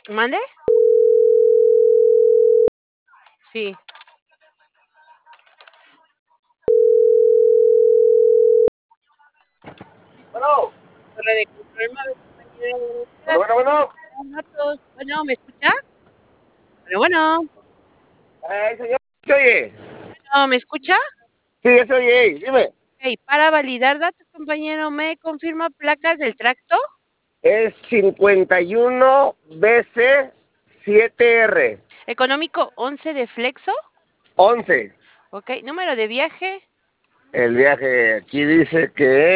¿Mande? Sí. Bueno, Torre de control, móvil, compañero, buenos bueno, días. bueno, bueno. Datos. Bueno, ¿me escucha? Bueno, Señor, ¿se oye? bueno, ¿me escucha? Sí, ya se oye, dime. Okey, para validar datos, compañero, ¿me confirma placas del tracto? Es 51 BC 7R Económico 11 de flexo. 11. Okey, número de viaje. El viaje aquí dice que